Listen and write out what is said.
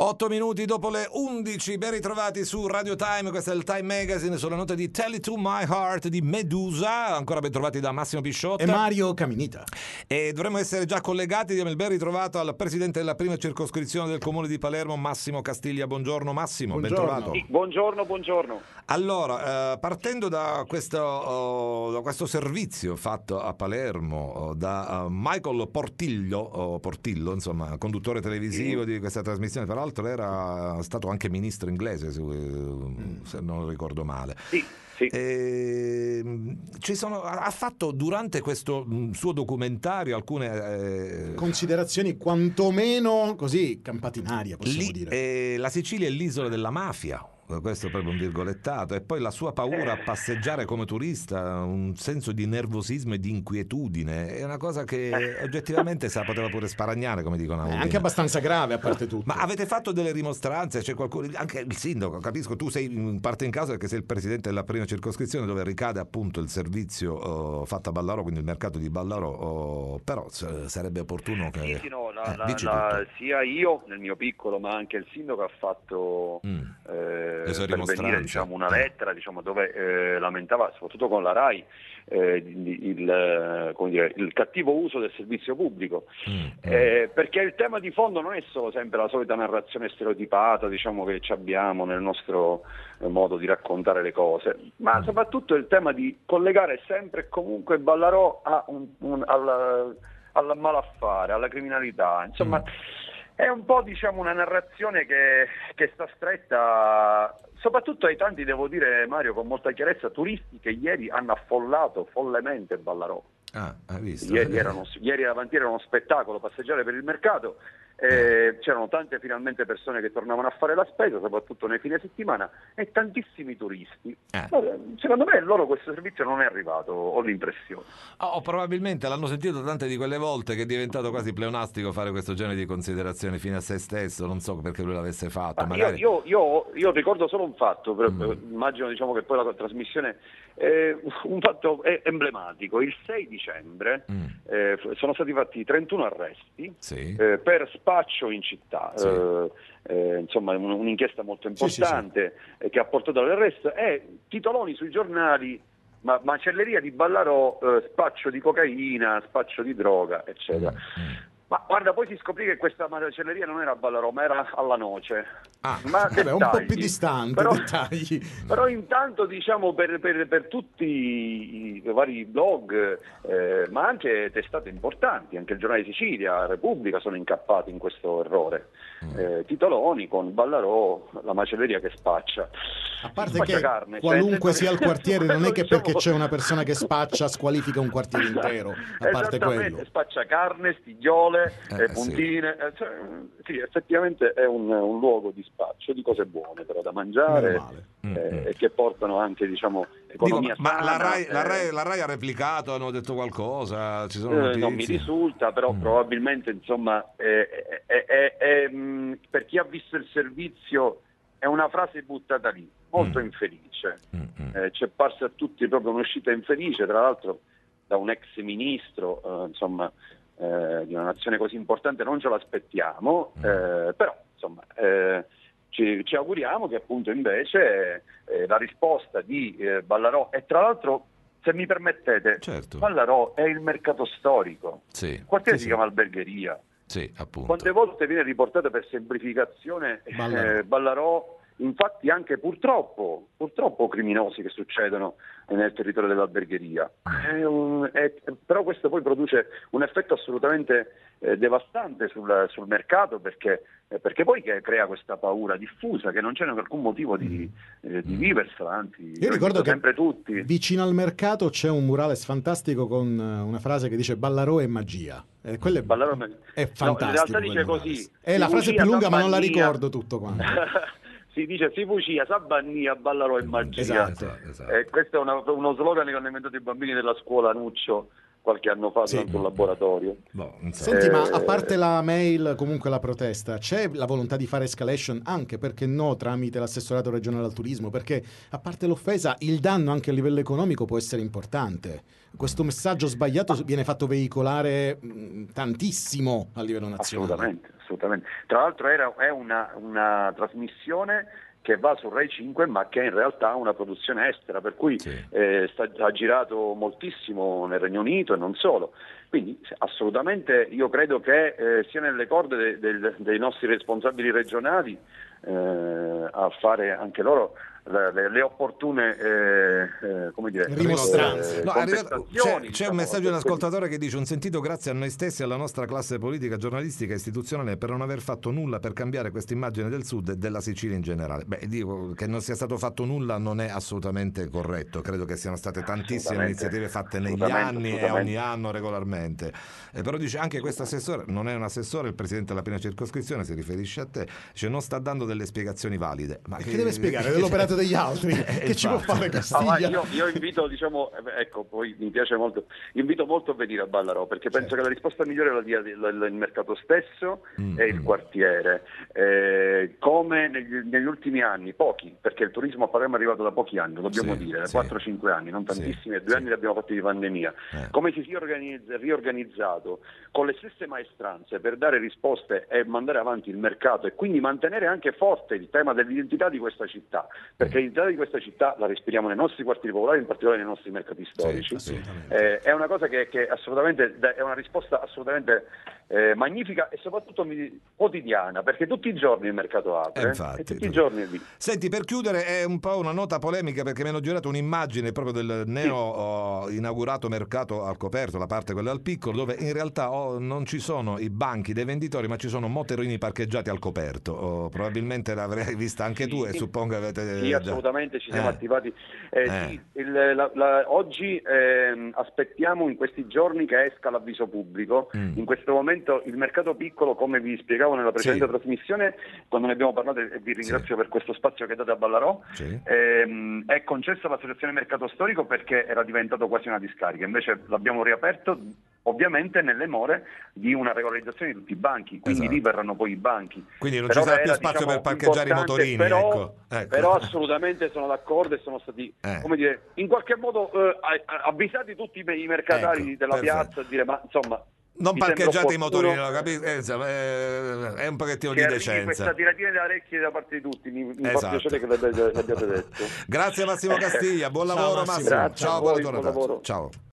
8 minuti dopo le 11, ben ritrovati su Radio Time, questo è il Time Magazine, sulle note di Tell It To My Heart di Medusa, ancora ben trovati da Massimo Pisciotta e Mario Caminita. E dovremmo essere già collegati, diamo il ben ritrovato al presidente della prima circoscrizione del comune di Palermo, Massimo Castiglia. Buongiorno Massimo, buongiorno. Ben trovato. Buongiorno. Allora, partendo da questo servizio fatto a Palermo da Michael Portillo, insomma, conduttore televisivo di questa trasmissione, tra l'altro era stato anche ministro inglese, se non ricordo male. Sì. Ha fatto durante questo suo documentario alcune considerazioni quantomeno così campate in aria, possiamo dire. La Sicilia è l'isola della mafia. Questo è proprio un virgolettato. E poi la sua paura a passeggiare come turista, un senso di nervosismo e di inquietudine, è una cosa che oggettivamente poteva pure sparagnare, come dicono. È anche abbastanza grave, a parte tutto. Ma avete fatto delle rimostranze? C'è qualcuno, anche il sindaco, capisco, tu sei in parte in causa perché sei il presidente della prima circoscrizione dove ricade appunto il servizio fatto a Ballarò, quindi il mercato di Ballarò, però sarebbe opportuno che sia io nel mio piccolo ma anche il sindaco ha fatto pervenire una lettera dove lamentava, soprattutto con la RAI, il cattivo uso del servizio pubblico, perché il tema di fondo non è solo sempre la solita narrazione stereotipata che abbiamo nel nostro modo di raccontare le cose, ma soprattutto il tema di collegare sempre e comunque Ballarò al malaffare, alla criminalità, insomma. È un po' una narrazione che sta stretta soprattutto ai tanti, devo dire Mario con molta chiarezza, turisti che ieri hanno affollato follemente Ballarò. Hai visto? Ieri davanti era uno spettacolo passeggiare per il mercato, c'erano tante finalmente persone che tornavano a fare la spesa, soprattutto nei fine settimana, e tantissimi turisti. Secondo me loro questo servizio non è arrivato, ho l'impressione. O probabilmente l'hanno sentito tante di quelle volte che è diventato quasi pleonastico fare questo genere di considerazioni fine a se stesso, non so perché lui l'avesse fatto. Magari... Io ricordo solo un fatto, immagino che poi la trasmissione un fatto emblematico. Il 6 dicembre sono stati fatti 31 arresti per spaccio in città, insomma un'inchiesta molto importante che ha portato all'arresto, e titoloni sui giornali: macelleria di Ballarò, spaccio di cocaina, spaccio di droga, eccetera. Ma guarda, poi si scoprì che questa macelleria non era a Ballarò, ma era alla Noce. Un po' più distante, dettagli. Però intanto per tutti i vari blog, ma anche testate importanti, anche il Giornale di Sicilia, Repubblica, sono incappati in questo errore. Titoloni con Ballarò, la macelleria che spaccia. A parte che qualunque sia il quartiere, non è che perché c'è una persona che spaccia squalifica un quartiere intero, a parte quello. Spaccia carne, stigliole, puntine, sì, effettivamente è un luogo di spaccio di cose buone però da mangiare, e che portano anche economia sana. La RAI ha replicato, hanno detto qualcosa, ci sono notizie? Non mi risulta, però probabilmente insomma per chi ha visto il servizio è una frase buttata lì, molto infelice. C'è parsa a tutti proprio un'uscita infelice, tra l'altro da un ex ministro, di una nazione così importante non ce l'aspettiamo, però insomma ci auguriamo che appunto invece la risposta di Ballarò, e tra l'altro, se mi permettete, Ballarò è il mercato storico, il quartiere si chiama Albergheria. Appunto. Quante volte viene riportata per semplificazione Ballarò, infatti anche purtroppo criminosi che succedono nel territorio dell'Albergheria, però questo poi produce un effetto assolutamente devastante sul mercato, perché poi crea questa paura diffusa che non c'è alcun motivo di viversela, anzi io ricordo che sempre tutti. Vicino al mercato c'è un murales fantastico con una frase che dice Ballarò è magia, quello è fantastico. No, in realtà dice così, è la frase più lunga ma non la ricordo tutto quanto. Si dice si fucia, Sabbannia, Ballarò e magia. Esatto. Questo è uno slogan che hanno inventato i bambini della scuola Nuccio qualche anno fa durante un laboratorio. Senti, ma a parte la mail, comunque la protesta, c'è la volontà di fare escalation anche, perché no, tramite l'assessorato regionale al turismo? Perché a parte l'offesa, il danno anche a livello economico può essere importante. Questo messaggio sbagliato viene fatto veicolare tantissimo a livello nazionale. assolutamente. Tra l'altro è una trasmissione che va su Rai 5 ma che è in realtà una produzione estera, per cui ha girato moltissimo nel Regno Unito e non solo. Quindi assolutamente io credo che sia nelle corde dei nostri responsabili regionali a fare anche loro le opportune rimostranze. C'è un messaggio di un ascoltatore che dice: un sentito grazie a noi stessi e alla nostra classe politica, giornalistica e istituzionale per non aver fatto nulla per cambiare questa immagine del Sud e della Sicilia in generale. Dico che non sia stato fatto nulla non è assolutamente corretto, credo che siano state tantissime iniziative fatte negli anni e ogni anno regolarmente, però dice anche questo assessore non è un assessore, il presidente della prima circoscrizione, si riferisce a te, dice non sta dando delle spiegazioni valide. Ma che deve spiegare dell'operato degli altri? Che ci può fare Castiglia? Io invito, ecco, poi mi piace molto, invito molto a venire a Ballarò, perché penso che la risposta migliore la dia il mercato stesso e il quartiere, come negli ultimi anni, pochi, perché il turismo a Palermo è arrivato da pochi anni, lo dobbiamo dire, da 4-5 anni, non tantissimi, e 2 anni li abbiamo fatti di pandemia. Come si sia riorganizzato con le stesse maestranze per dare risposte e mandare avanti il mercato e quindi mantenere anche forte il tema dell'identità di questa città, perché l'identità di questa città la respiriamo nei nostri quartieri popolari, in particolare nei nostri mercati storici. È una cosa che assolutamente è una risposta assolutamente magnifica e soprattutto quotidiana, perché tutti i giorni il mercato apre e tutti i giorni è lì. Senti, per chiudere è un po' una nota polemica, perché mi hanno girato un'immagine proprio del neo inaugurato mercato al coperto, la parte quella al piccolo, dove in realtà non ci sono i banchi dei venditori ma ci sono motorini parcheggiati al coperto. Probabilmente l'avrai vista anche tu e suppongo avete già... assolutamente ci siamo attivati. Oggi aspettiamo in questi giorni che esca l'avviso pubblico. In questo momento il mercato piccolo, come vi spiegavo nella precedente trasmissione quando ne abbiamo parlato, e vi ringrazio per questo spazio che date a Ballarò, è concesso all'associazione mercato storico perché era diventato quasi una discarica, invece l'abbiamo riaperto ovviamente nelle more di una regolarizzazione di tutti i banchi, quindi lì verranno poi i banchi. Quindi non ci sarà più spazio per parcheggiare i motorini, però assolutamente sono d'accordo e sono stati come dire, in qualche modo avvisati tutti i mercatari della piazza a dire ma insomma non parcheggiate i motorini, è un pochettino di decenza. Questa tiratina delle orecchie da parte di tutti, mi fa piacere che l'abbiate detto. Grazie Massimo Castiglia, buon lavoro Massimo. Grazie, ciao, buon lavoro. ciao.